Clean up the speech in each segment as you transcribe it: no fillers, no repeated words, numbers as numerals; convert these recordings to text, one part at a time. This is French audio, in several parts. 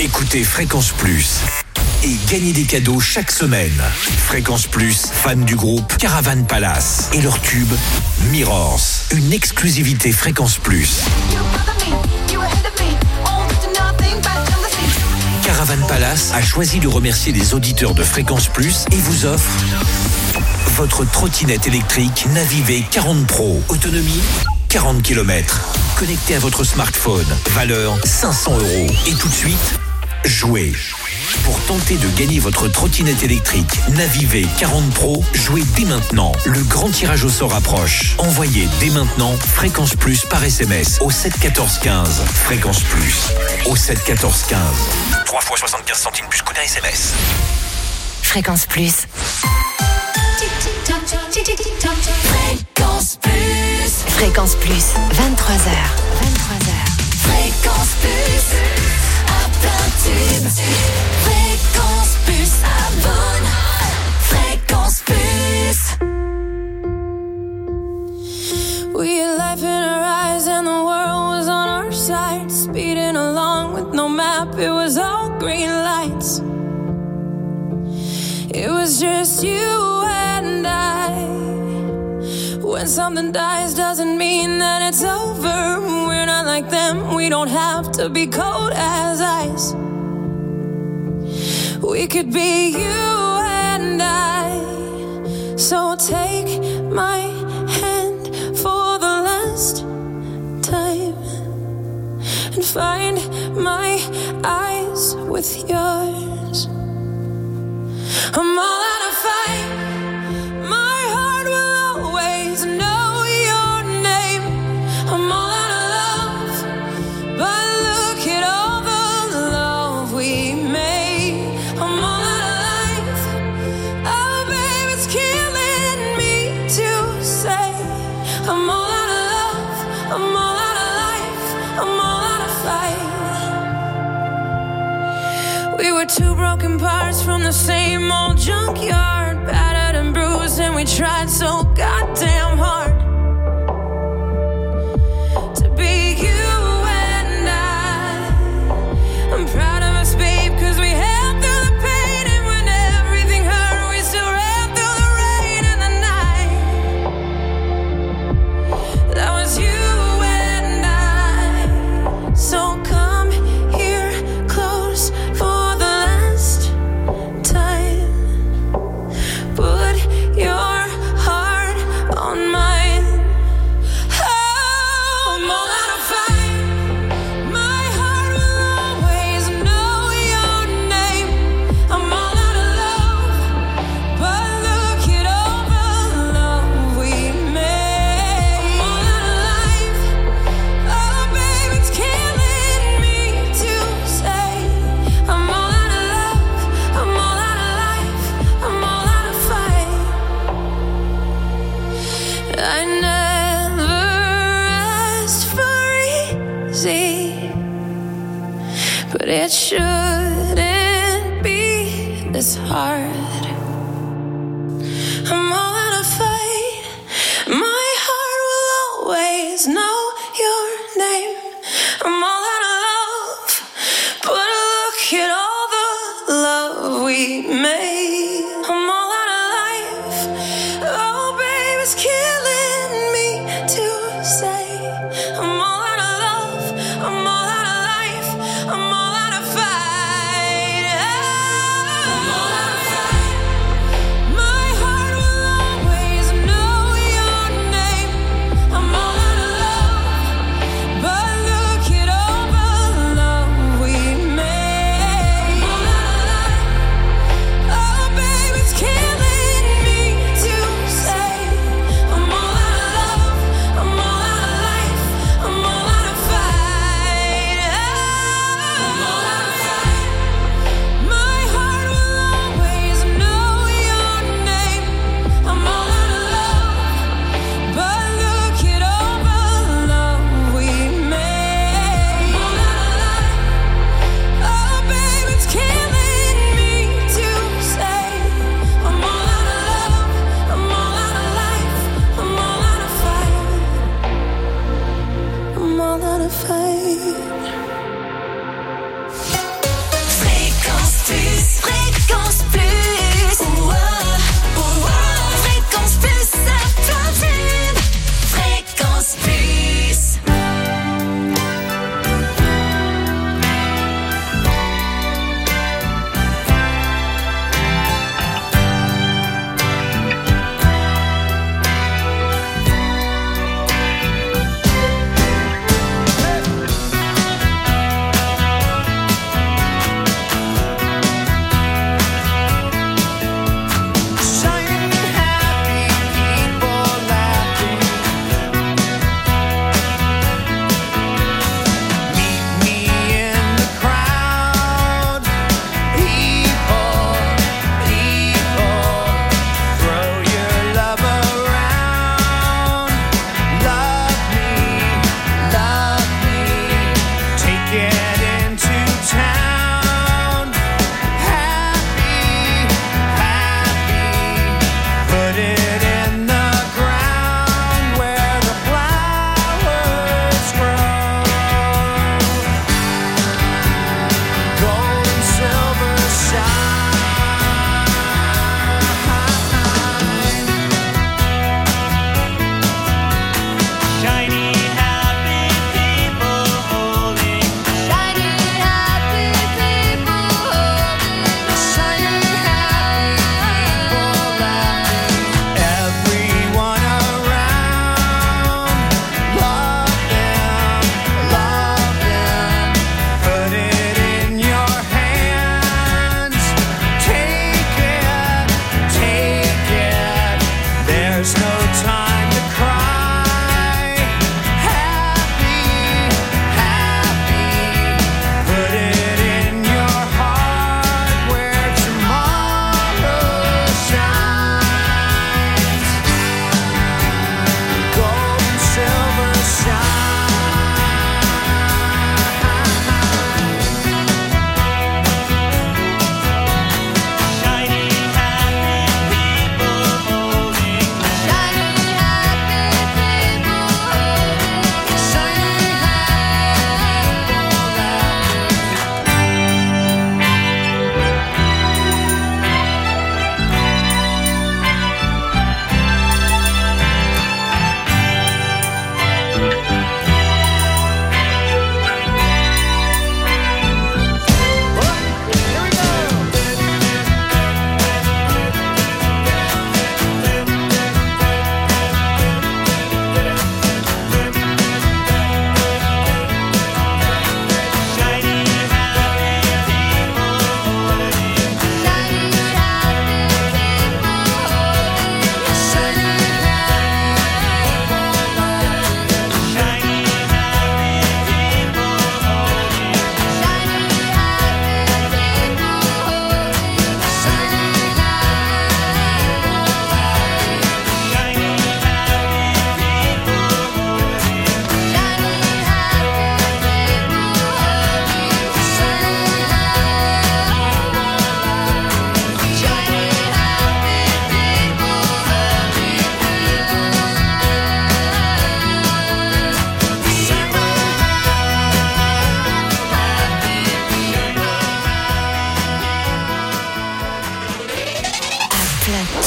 Écoutez Fréquence Plus et gagnez des cadeaux chaque semaine. Fréquence Plus, fan du groupe Caravan Palace et leur tube Mirrors. Une exclusivité Fréquence Plus. Caravan Palace a choisi de remercier les auditeurs de Fréquence Plus et vous offre votre trottinette électrique Navivé 40 Pro. Autonomie 40 km. Connecté à votre smartphone. Valeur 500 €. Et tout de suite, jouez. Pour tenter de gagner votre trottinette électrique Navivé 40 Pro, jouez dès maintenant. Le grand tirage au sort approche. Envoyez dès maintenant Fréquence Plus par SMS au 7 14 15. Fréquence Plus au 7 14 15. 3 fois 75 centimes plus coût d'un SMS. Fréquence Plus. Fréquence Plus. Fréquence Plus. 23h. Fréquence Plus. À plein tube. Fréquence Plus. Abonne. Fréquence Plus. We had life in our eyes and the world was on our side. Speeding along with no map, it was all green lights. It was just you and I. When something dies doesn't mean that it's over. We're not like them, we don't have to be cold as ice. We could be you and I. So take my hand for the last time and find my eyes with yours. I'm all out of fight. My heart will always know your name. I'm all out of love, but look at all the love we made. I'm all out of life. Oh, babe, it's killing me to say. I'm all out of love. I'm all out of life. I'm all out of fight. We were two broken parts from the same old junkyard, battered and bruised, and we tried so goddamn hard to be you and I. I'm proud of us, babe, 'cause we held through the pain, and when everything hurt, we still ran through the rain and the night. That was you and I. So come here close for the last time. Put your heart on mine. Oh, I'm all out of fight. My heart will always know your name. I'm all out of love, but look at all the love we made. I'm all out of life. Oh, babe, it's killing me to say. I'm all out of love. I'm all out of life. I'm all out of fight. I never asked for easy, but it shouldn't be this hard. I'm all out of fight. My heart will always know your name. I'm all out of love, but look at all the love we made. I'm all out of life. Oh, babe, it's killing me to say. I'm all out of love. I'm all out of life. I'm all out of fight. I'm all out of fight.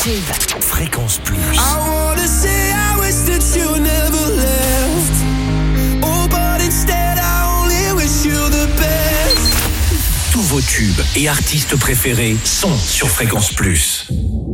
tube. Fréquence Plus. I wanna say I wish that you never left. Oh, but instead I only wish you the best. Tous vos tubes et artistes préférés sont sur Fréquence Plus.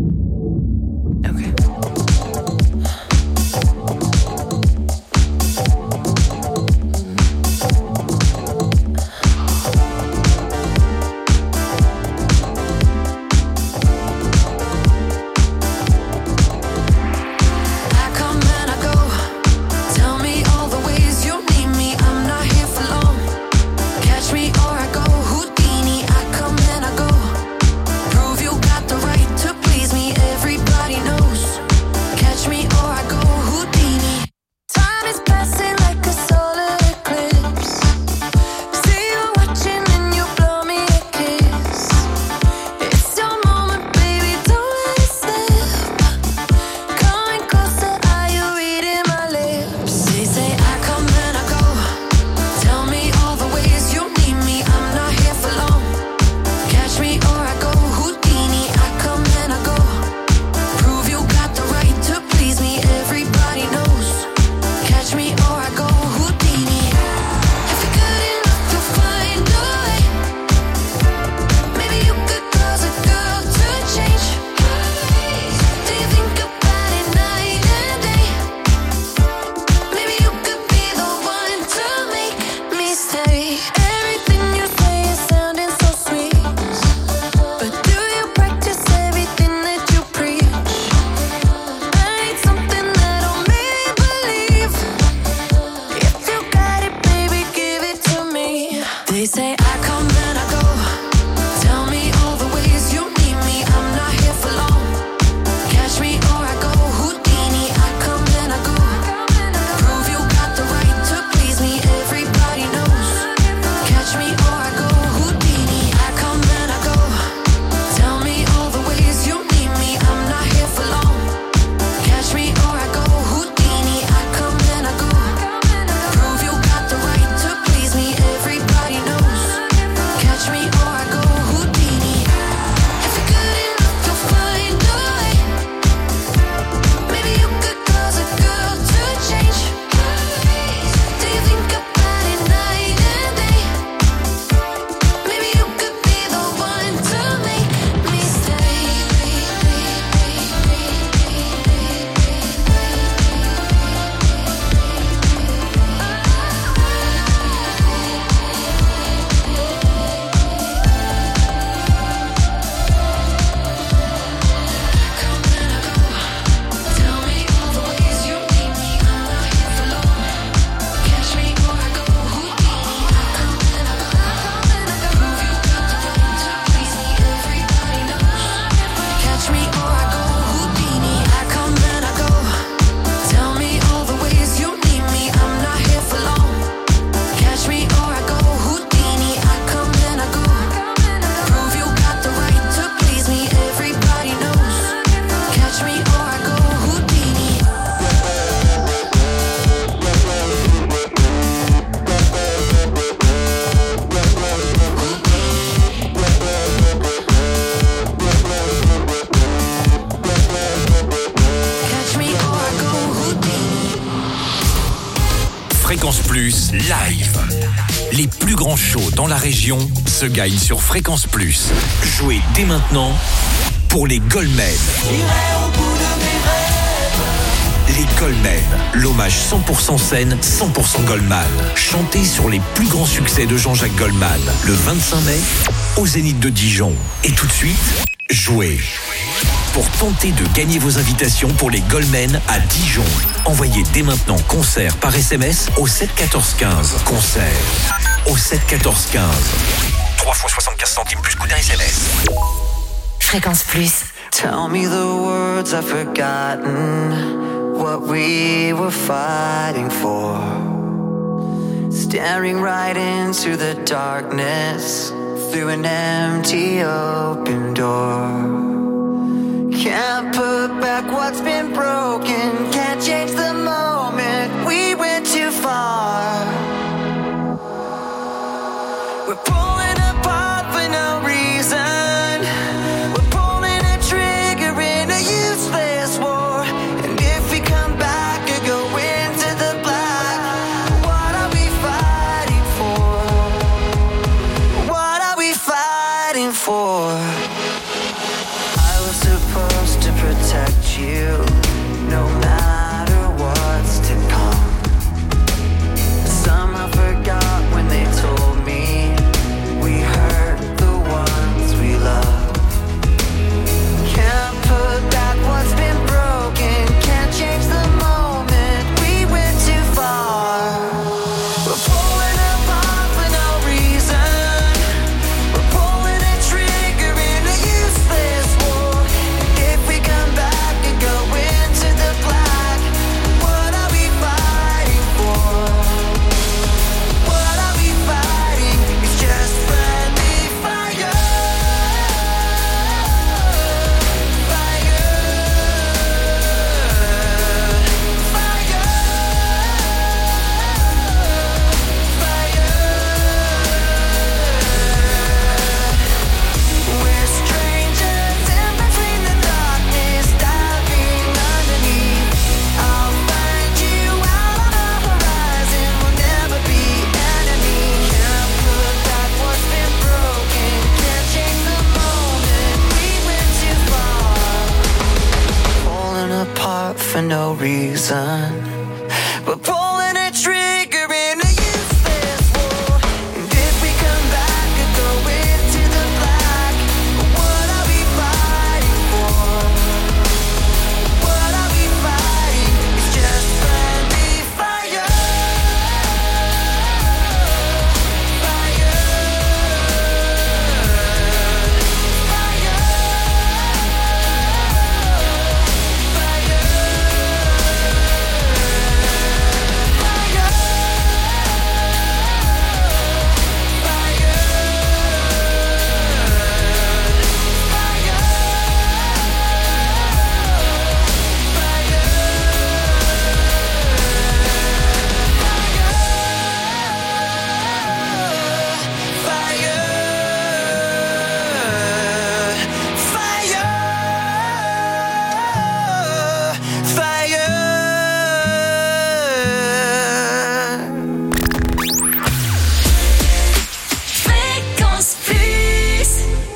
Fréquence Plus live. Les plus grands shows dans la région se gagnent sur Fréquence Plus. Jouez dès maintenant pour les Goldmen. Les Goldmen, l'hommage 100% scène, 100% Goldman. Chanté sur les plus grands succès de Jean-Jacques Goldman, le 25 mai, au Zénith de Dijon. Et tout de suite, jouez. Pour tenter de gagner vos invitations pour les Goldmen à Dijon, envoyez dès maintenant concert par SMS au 7 14 15. Concert au 7 14 15. 3 fois 75 centimes plus coût d'un SMS. Fréquence Plus. Tell me the words I've forgotten, what we were fighting for. Staring right into the darkness, through an empty open door. Can't put back what's been broken, can't change the moment, we went too far. We're pulling apart for no reason, we're pulling a trigger in a for. I was supposed to protect you, no matter what's to come. Somehow forgot when they told me we hurt the ones we love. Can't put back what's been broken, can't change the moment we went too far. We're pulling apart for no reason, we're pulling a trigger in a useless war. And if we come back and go into the black, what are we fighting for? What are we fighting? It's just friendly fire. We're strangers in between the darkness, diving underneath. I'll find you out on the horizon, we'll never be enemies. Can't put back what's been broken, can't change the moment we went too far. Falling apart for no reason, we're pulling a trigger in a useless war. And if we come back and go into the black, what are we fighting for? What are we fighting? It's just friendly fire. Fire. Fire. Fréquence Plus.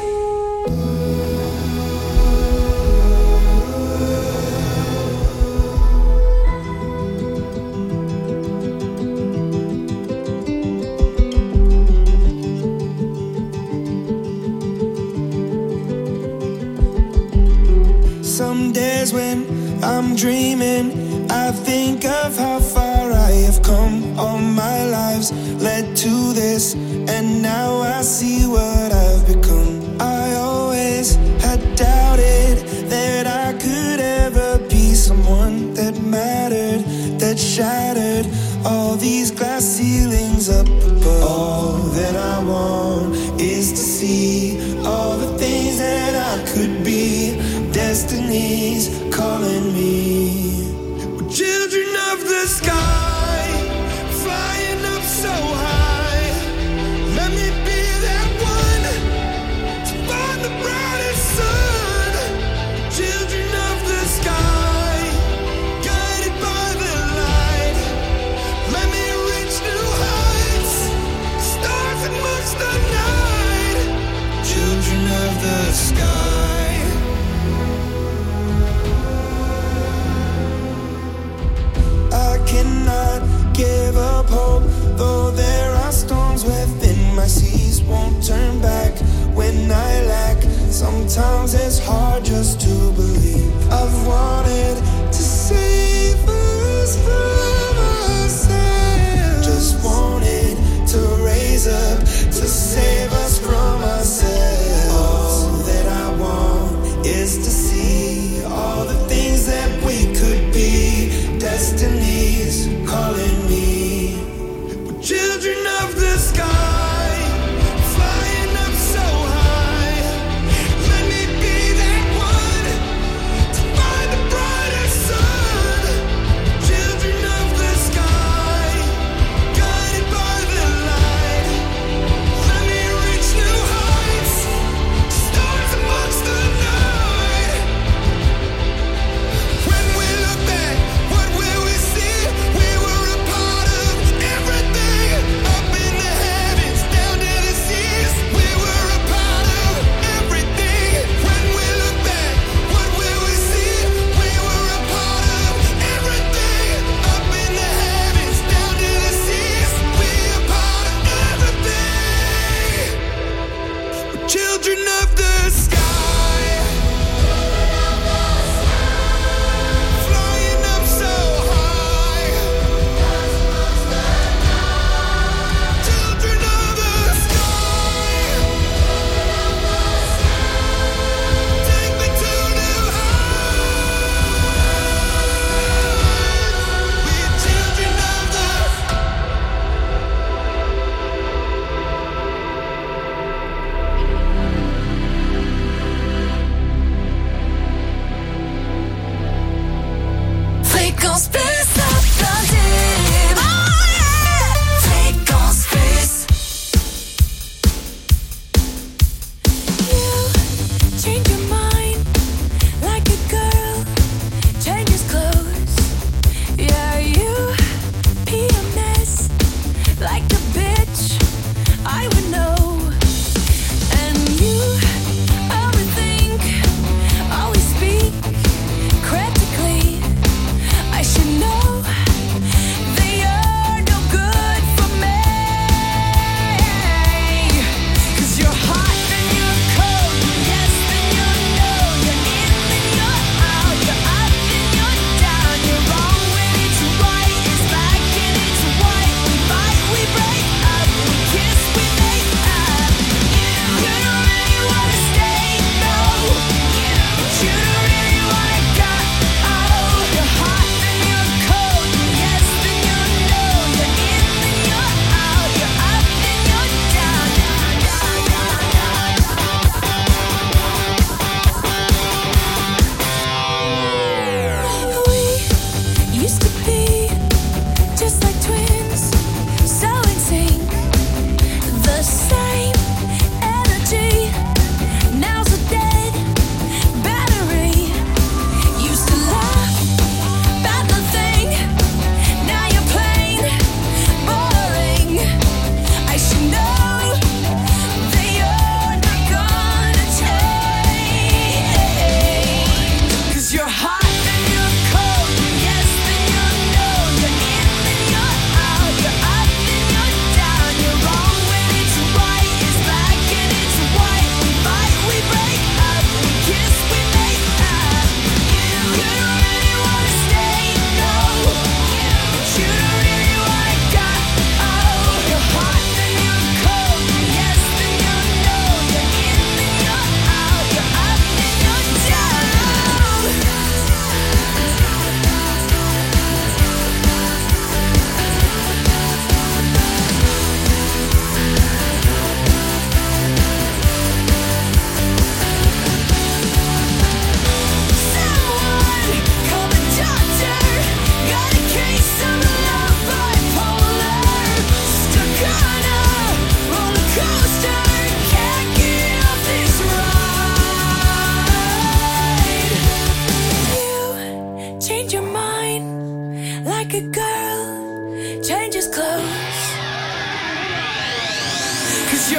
Some days when I'm dreaming, I think of how far I have come. All my lives led to this, and now I see what I've become. I always had doubted that I could ever be someone that mattered, that shattered all these glass ceilings up above. All that I want is to see all the things that I could be. Destiny's calling me. We're children of the sky, flying up so high. Let me be that one to find the brightest sun. Children of the sky, guided by the light. Let me reach new heights, stars amongst the night. Children of the sky. I cannot give up hope, though there are storms within my seas. Won't turn back when I lack. Sometimes it's hard just to believe. I've wanted to save us from ourselves. Just wanted to raise up to save us from ourselves. All that I want is to see all the things that we could be. Destiny's calling me. We're children of the sky, flying up so high. Let me be that one to find the brightest sun. Children of the sky, guided by the light. Let me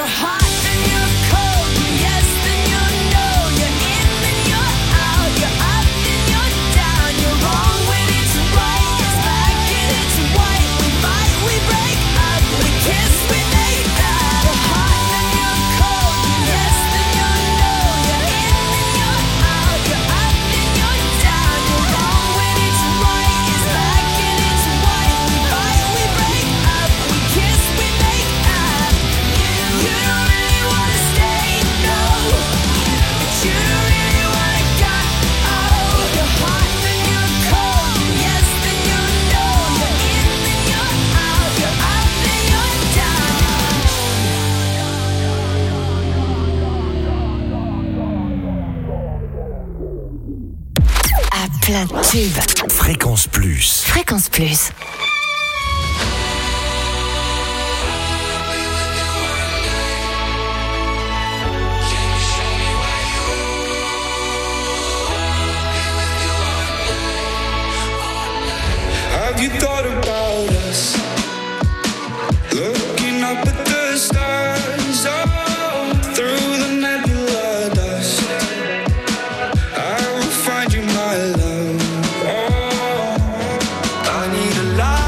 Plein de tubes. Fréquence Plus. Fréquence Plus. Have you thought about us? Looking up at the stars, oh, through the nebula dust. I will find you, my love. Oh, I need a light.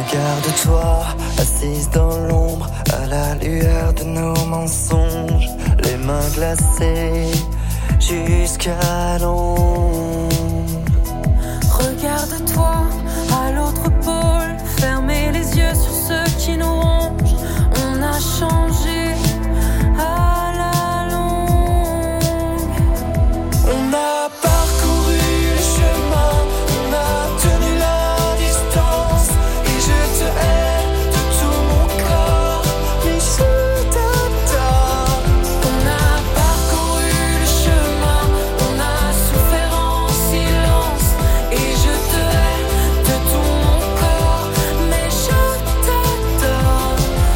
Regarde-toi, assise dans l'ombre, à la lueur de nos mensonges, les mains glacées jusqu'à l'ombre. Regarde-toi à l'autre pôle, fermez les yeux sur ceux qui nous rongent. On a changé à la longue. On a parcouru le chemin, on a tenu la distance, et je te hais de tout mon corps, mais je t'adore. On a parcouru le chemin, on a souffert en silence, et je te hais de tout mon corps, mais je t'adore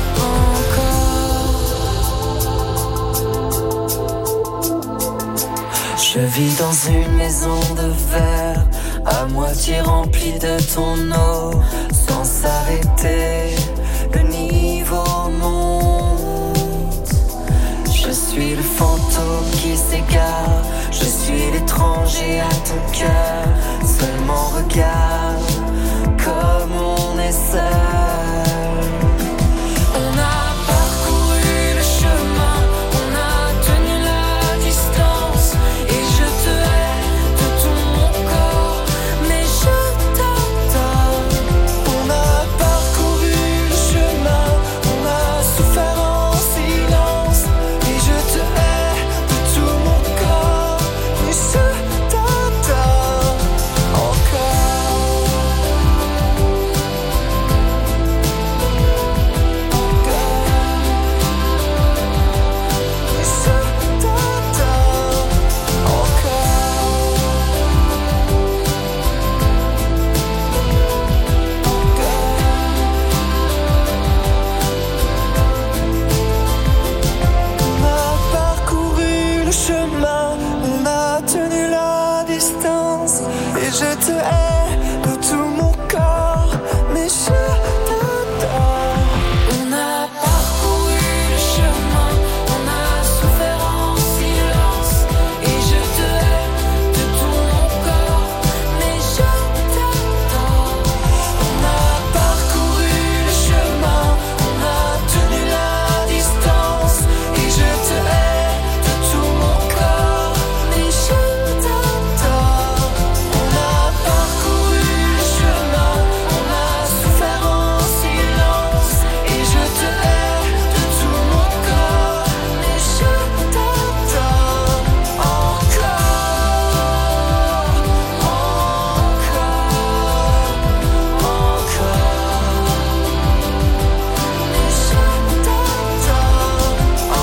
encore. Je vis dans une maison de verre, à moitié remplie de ton eau, sans s'arrêter, le niveau monte. Je suis le fantôme qui s'égare, je suis l'étranger à ton cœur. Seulement regarde comme on est seul. On a parcouru le chemin, on a tenu la distance, et je te hais de tout mon corps, mais je t'adore. On a parcouru le chemin, on a souffert en silence, et je te hais de tout mon corps, mais je t'adore encore. Mais je t'adore encore. On a parcouru le chemin, on a tenu la distance, et je te hais de tout mon corps, mais je t'adore. On a parcouru le chemin, on a souffert en silence, et je te hais de tout mon corps, mais je t'adore. On a parcouru le chemin, on a tenu la distance, et je te hais de tout mon corps, mais je t'adore. On a parcouru le chemin, on a souffert en silence, et je te hais de tout mon corps, mais je t'adore encore, mais je t'adore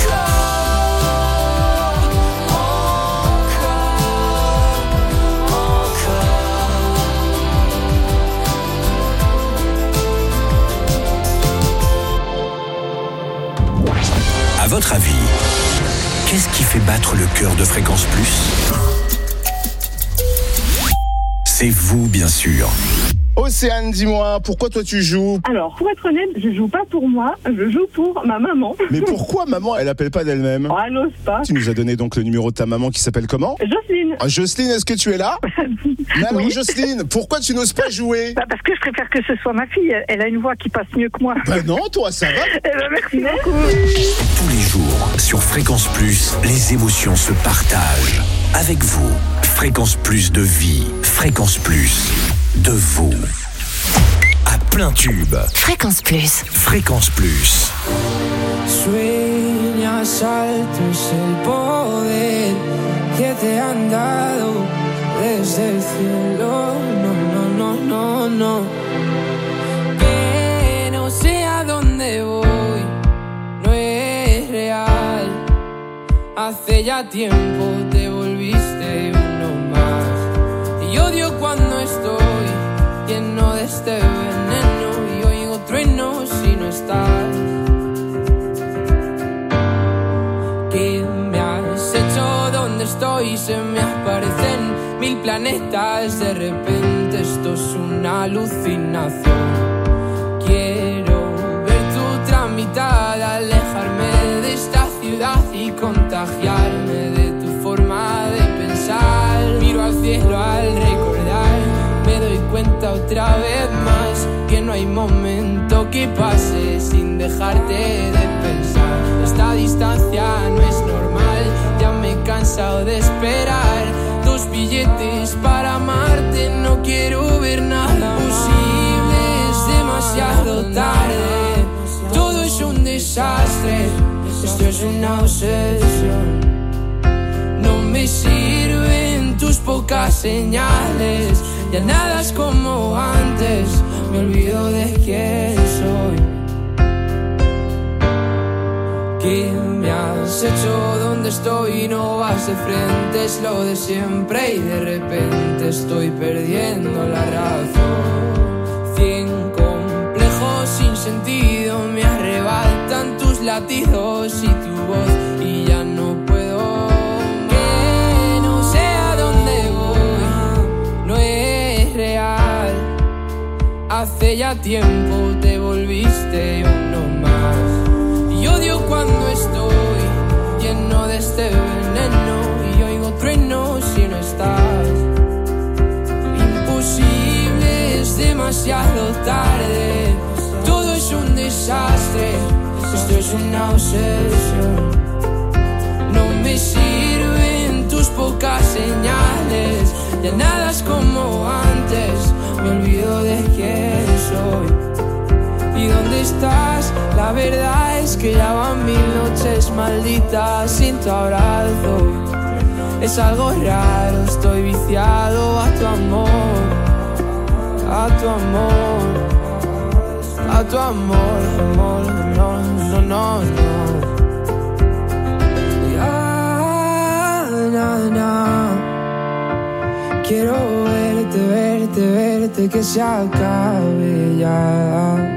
À votre avis, qu'est-ce qui fait battre le cœur de Fréquence Plus ? C'est vous, bien sûr. Océane, dis-moi, pourquoi toi tu joues ? Alors, pour être honnête, je joue pas pour moi, je joue pour ma maman. Mais pourquoi maman, elle appelle pas d'elle-même ? Oh, elle n'ose pas. Tu nous as donné donc le numéro de ta maman qui s'appelle comment ? Jocelyne. Ah, Jocelyne, est-ce que tu es là ? Mais alors Oui. Jocelyne, pourquoi tu n'oses pas jouer ? Bah, parce que je préfère que ce soit ma fille, elle a une voix qui passe mieux que moi. Ben non, toi ça va ? Eh ben, merci beaucoup. Tous les jours, sur Fréquence Plus, les émotions se partagent. Avec vous, Fréquence Plus de vie, Fréquence Plus de vous. À plein tube, Fréquence Plus. Fréquence Plus. Sueñas alto es el poder que te han dado desde el cielo. No, no, no, no, no. Que no sé a dónde voy, no es real. Hace ya tiempo te volviste uno más. Y odio cuando estoy lleno de este veneno y oigo truenos si no estás. ¿Qué me has hecho? ¿Dónde estoy? Se me aparecen 1000 planetas. De repente esto es una alucinación. Quiero ver tu tramitar, alejarme de esta ciudad y contagiarme de tu forma de pensar. Miro al cielo al recordar, me doy cuenta otra vez más que no hay momento que pase sin dejarte de pensar. Esta distancia no es normal, ya me he cansado de esperar. 2 billetes para amarte, no quiero ver nada posible, es demasiado tarde. Todo es un desastre, esto es una obsesión. No me sirven tus pocas señales, ya nada es como antes, me olvido de quién soy. ¿Qué me has hecho? ¿Dónde estoy? No vas de frente, es lo de siempre y de repente estoy perdiendo la razón. 100 complejos sin sentido me arrebatan tus latidos y tu voz y ya no puedo. Que no sé a dónde voy, no es real. Hace ya tiempo te volviste uno más. Y odio cuando estoy lleno de este veneno y oigo truenos si no estás. Imposible, es demasiado tarde. Todo es un desastre, esto es una obsesión. No me sirven tus pocas señales, ya nada es como antes, me olvido de quién soy. ¿Y dónde estás? La verdad es que ya van 1000 noches malditas sin tu abrazo. Es algo raro, estoy viciado a tu amor, a tu amor, a tu amor, amor, no, no, no, no. Ya, na, na. Quiero verte, verte, verte, que se acabe ya.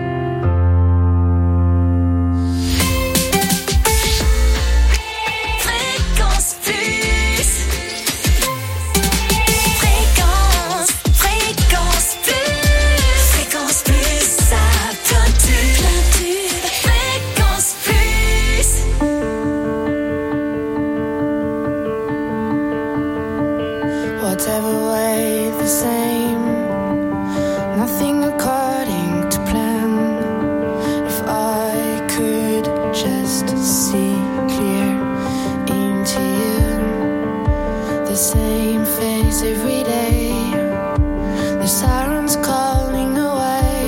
Whatever way the same, nothing according to plan. If I could just see clear into you, the same face every day, the sirens calling away.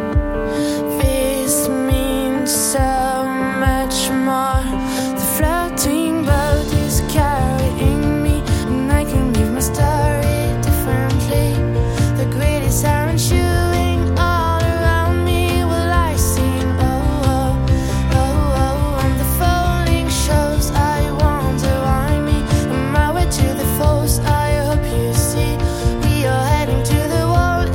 This means so much more. The floating boat is carrying me, and I can leave my story differently. The greedy siren chewing all around me. Will I sing? Oh, oh, oh, oh. And the falling shows, I wonder why me. On my way to the falls, I hope you see. We are heading to the wall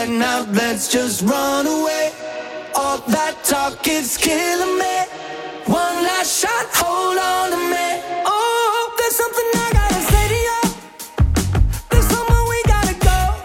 Right now, let's just run away. All that talk is killing me. One last shot, hold on to me. Oh, there's something I gotta say to you. There's somewhere we gotta go.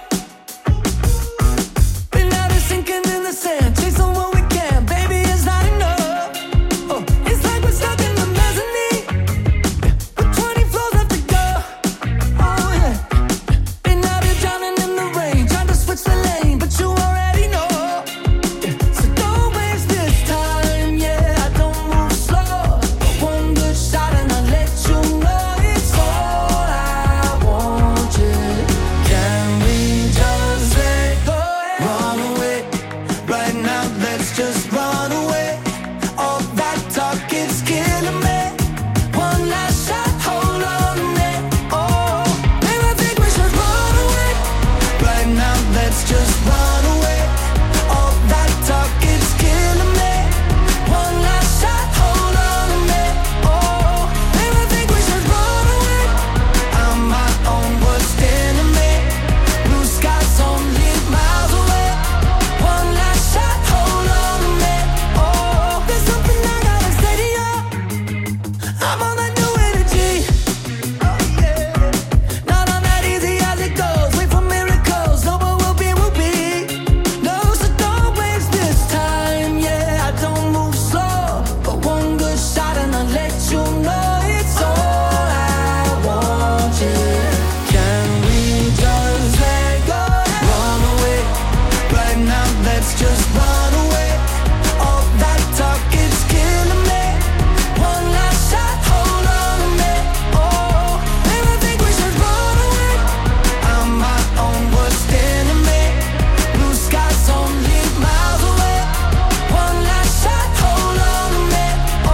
Been out of sinking in the sand, chasing what we can. Baby, it's not enough. Oh, it's like we're stuck in the mezzanine with 20 floors left to go. Oh yeah. Been out of drowning in the rain, trying to switch the lane, but you already know. So don't waste this time, yeah. I don't move slow. One good shot and I'll let you know it's all I want you. Can we just let go? Run away. Right now, let's just run away. All that talk is killing me. One last shot, hold on to me. Oh, maybe I think we should run away. Right now, let's just run away. All that talk is killing me. One last shot, hold on to me. Oh, maybe I think we should run away. I'm my own worst enemy. Blue skies only miles away. One last shot, hold on to me. Oh, there's something I gotta say to you. I'm on that new energy. Oh yeah. Not on that easy as it goes. Wait for miracles. No, but we'll be. No, so don't waste this time. Yeah, I don't move slow. But one good shot and I'll let you know it's all I want you. Can we just let go? Run away. Right now, let's just run away. All that talk is killing me. One last shot, hold on to me. Oh, maybe I think we should run away. I'm my own worst enemy. Blue skies only miles away. One last shot, hold on to me. Oh.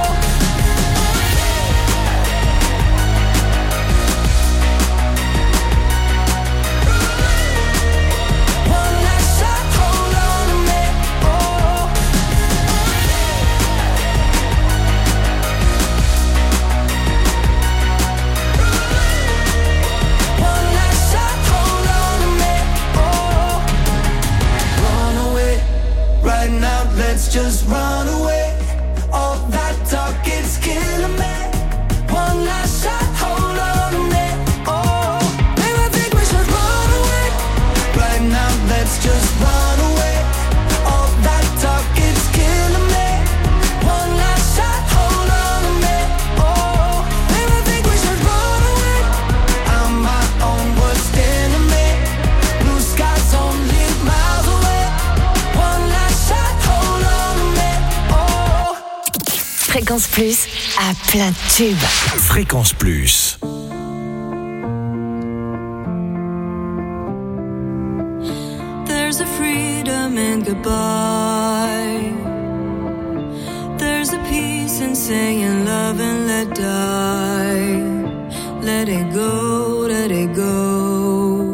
One last shot, hold on to me. Oh. One last shot, hold on to me. Oh. Run away. Right now, let's just run away. All that talk is killing me. One last shot, hold on to me. Oh, maybe I think we should run away. Right now, let's just run away. All that talk is killing me. One last shot, hold on to me. Oh, maybe I think we should run away. I'm my own worst enemy. Blue skies only miles away. One last shot, hold on to me. Oh. Fréquence Plus à plein tube. Fréquence Plus. There's a freedom in goodbye. There's a peace in saying love and let die. Let it go, let it go.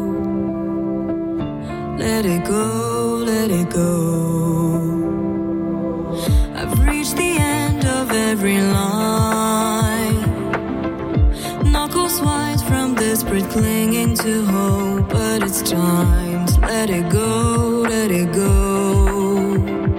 Let it go, let it go. I've reached the end of every line. Knuckles white from desperate clinging to hope. But it's time to let it go, let it go.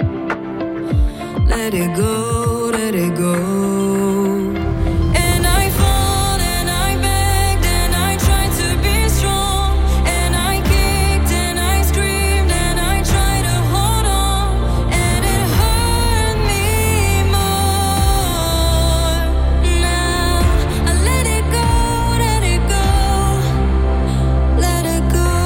Let it go, let it go. And I fought and I begged and I tried to be strong. And I kicked and I screamed and I tried to hold on. And it hurt me more. Now I let it go, let it go. Let it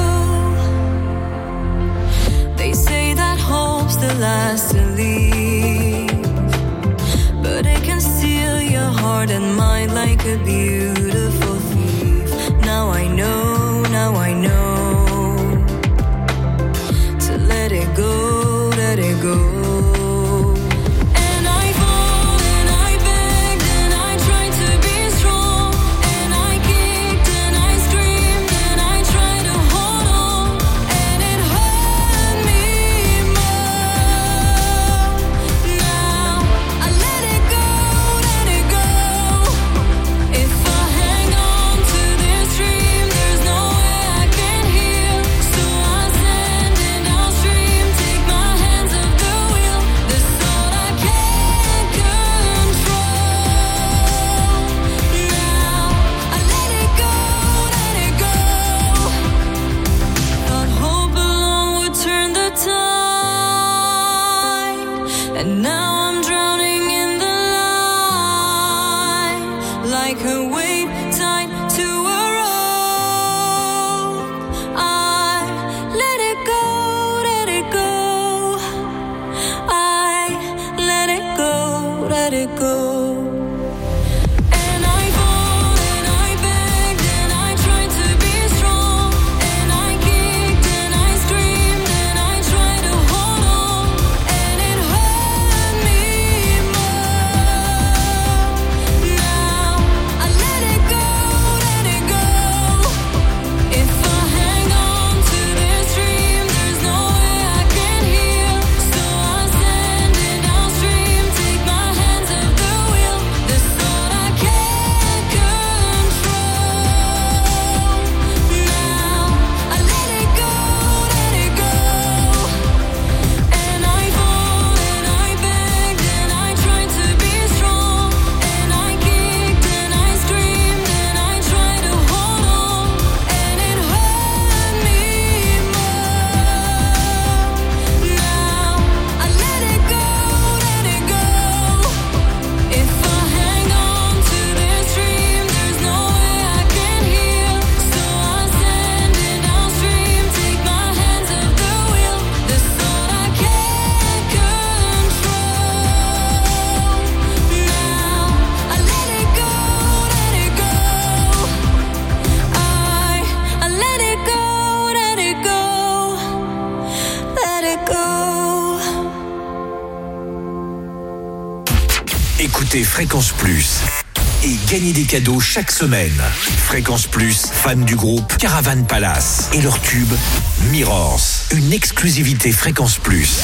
go. They say that hope's the last to leave, but it can steal your heart and mind like a beautiful thief. Now I know, now I know. To let it go, let it go. And I fought and I begged and I tried to be strong. And I kicked and I screamed and I tried to hold on. And it hurt me more. Now I let it go, let it go. If I hang on I can wait time to roll. I let it go, let it go. I let it go, let it go. Écoutez Fréquence Plus et gagnez des cadeaux chaque semaine. Fréquence Plus, fan du groupe Caravan Palace et leur tube Mirrors. Une exclusivité Fréquence Plus.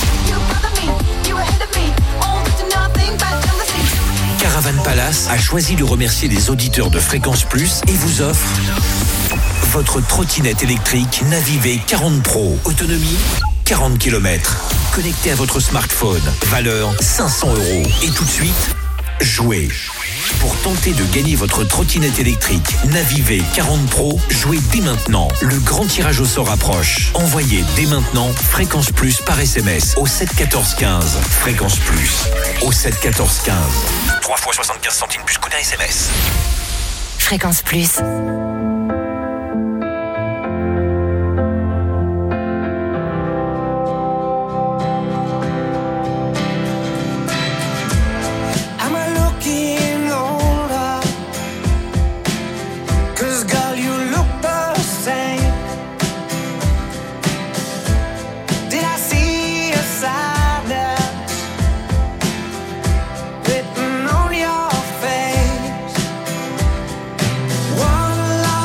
Caravan Palace a choisi de remercier les auditeurs de Fréquence Plus et vous offre votre trottinette électrique Navivé 40 Pro. Autonomie 40 km. Connecté à votre smartphone. Valeur 500 €. Et tout de suite, jouez. Pour tenter de gagner votre trottinette électrique Navivé 40 Pro, jouez dès maintenant. Le grand tirage au sort approche. Envoyez dès maintenant Fréquence Plus par SMS au 7 14 15. Fréquence Plus au 7 14 15. 3 fois 75 centimes plus coût d'un SMS. Fréquence Plus. One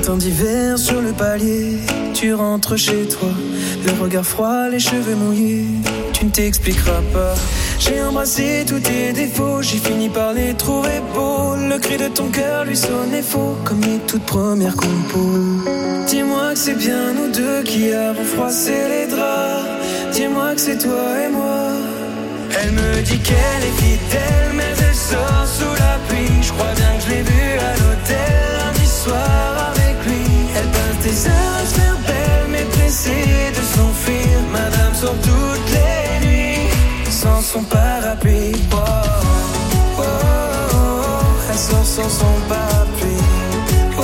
Matin d'hiver sur le palier, tu rentres chez toi, le regard froid, les cheveux mouillés, tu ne t'expliqueras pas. J'ai embrassé tous tes défauts, j'ai fini par les trouver beaux. Le cri de ton cœur lui sonnait faux, comme les toutes premières compos. Dis-moi que c'est bien nous deux qui avons froissé les draps. Dis-moi que c'est toi et moi. Elle me dit qu'elle est fidèle, mais elle sort sous la pluie. Je crois bien que je l'ai vue à l'hôtel lundi soir avec lui. Elle passe des heures à se faire belle, mais pressée de s'enfuir. Madame sort toutes les nuits sans son parapluie. Oh, oh, oh, oh. Elle sort sans son parapluie. Oh, oh,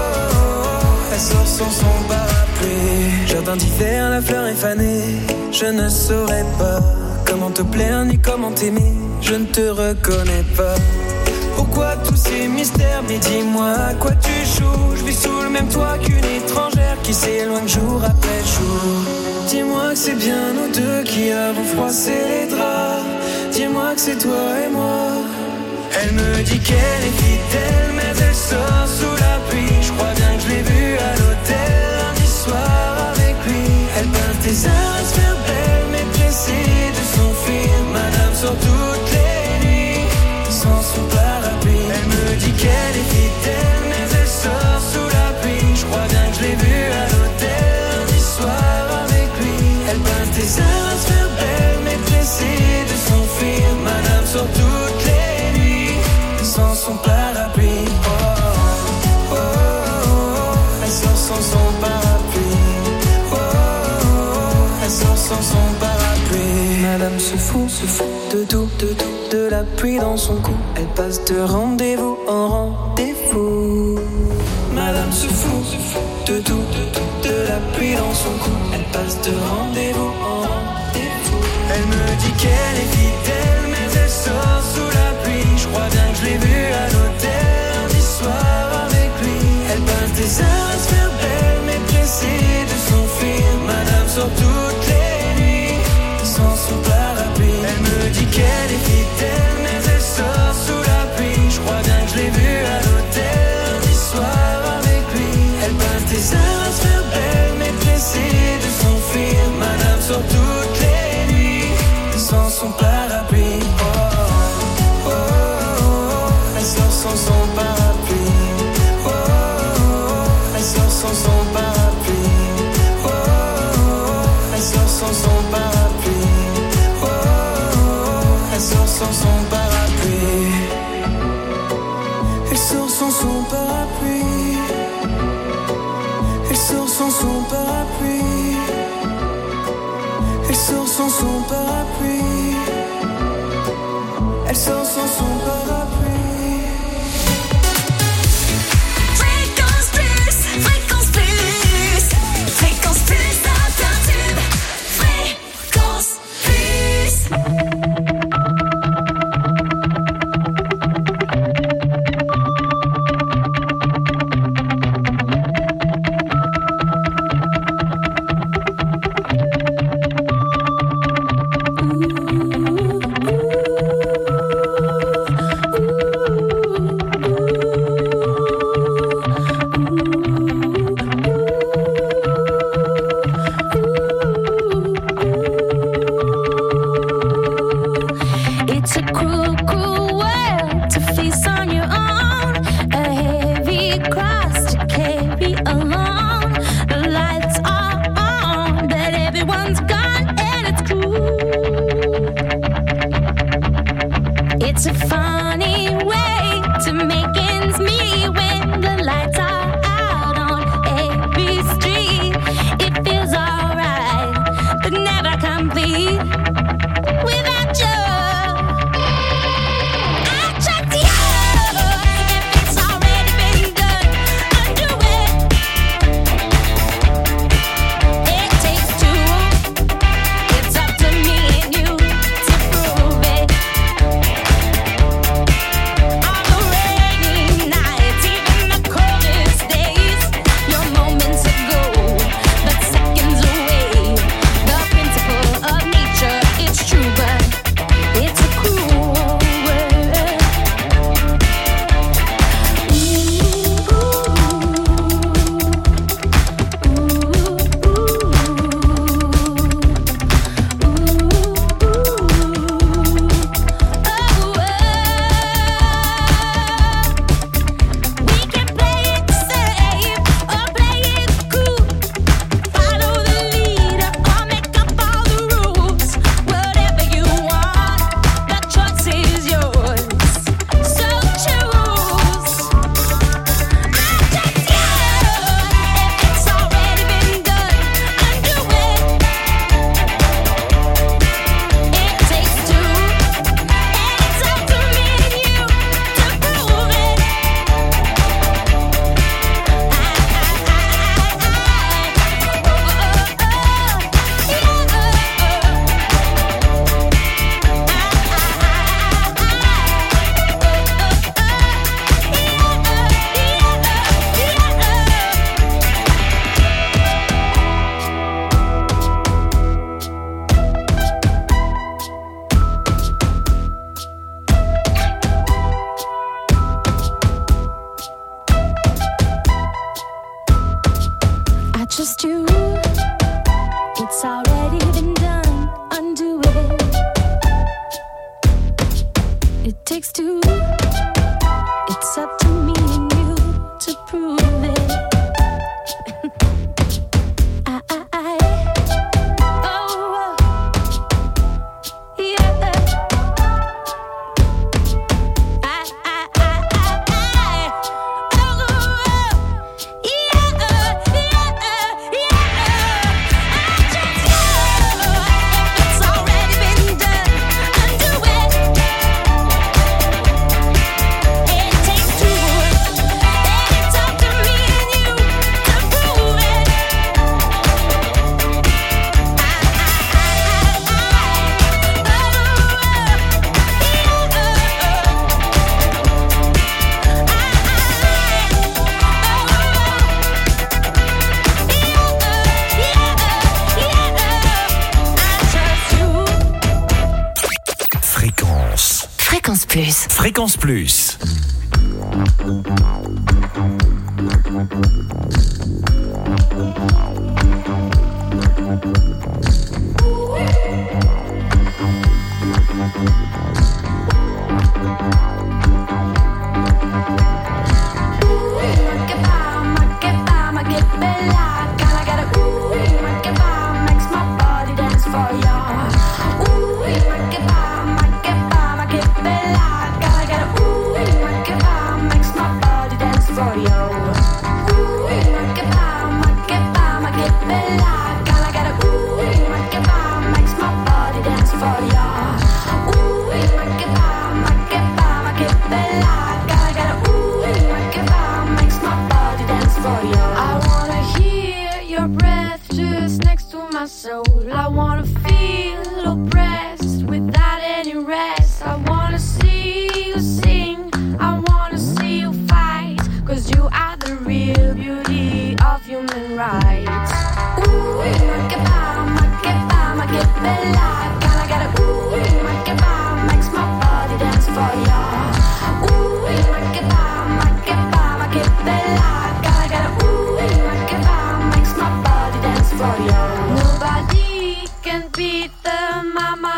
oh. Elle sort sans son parapluie. Jardin d'hiver, la fleur est fanée. Je ne saurais pas comment te plaire ni comment t'aimer. Je ne te reconnais pas. Pourquoi tous ces mystères? Mais dis-moi à quoi tu joues. Je vis sous le même toit qu'une étrangère qui s'éloigne jour après jour. Dis-moi que c'est bien nous deux qui avons froissé les draps. Dis-moi que c'est toi et moi. Elle me dit qu'elle est fidèle, mais elle sort sous la pluie. Je crois bien que je l'ai vue à l'hôtel lundi soir avec lui. Elle passe des heures à se faire belle, mais pressée de s'enfuir. Madame sort toutes les nuits sans son parapluie. Elle me dit qu'elle est fidèle, mais elle sort sous la pluie. Je crois bien que je l'ai vue à l'hôtel lundi soir avec lui. Elle passe des heures à se faire belle, mais pressée de s'enfuir. Madame sort toutes les nuits sans son parapluie. Oh, oh, oh, oh. Elle sort sans son parapluie. Oh, oh, oh. Elle sort sans son parapluie. Madame se fout de tout, de la pluie dans son cou. Elle passe de rendez-vous en rendez-vous. Madame se fout de tout, de la pluie dans son cou. Elle passe de rendez-vous en rendez-vous. Elle me dit qu'elle est fidèle, mais elle sort sous la pluie. Je crois bien que je l'ai vue à l'hôtel lundi soir avec lui. Elle passe des heures à se faire belle, mais pressée de s'enfuir. Madame sort toutes les nuits sans son parapluie. Elle me dit qu'elle est fidèle, mais elle sort sous la pluie. Je crois bien que je l'ai vue à l'hôtel lundi soir avec lui. Elle passe des heures à se faire belle, mais pressée de s'enfuir. Madame sort toutes les nuits sans son parapluie. Oh, oh, oh, oh. Elle sort sans son parapluie. Oh, oh, oh. Elle sort sans son parapluie. Oh, oh, oh. Elle sort sans son parapluie. Oh, oh, oh. Elle sort sans son parapluie. Elle sort sans son parapluie. Elle sort sans son parapluie. Elle sort sans son parapluie. Elle sort sans son parapluie. Fréquence plus, fréquence plus, fréquence plus, un plein tube. Fréquence plus. It's a cruel, cruel world to face on your own. A heavy cross to carry along. The lights are on, but everyone's gone, and it's cruel. It's a funny way to make ends meet when the lights are out on every street. It feels alright, but never complete without you. Nights takes two. It's up to me and you to prove it. Fréquence Plus.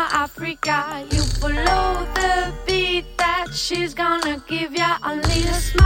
You follow the beat that she's gonna give ya. Only a smile.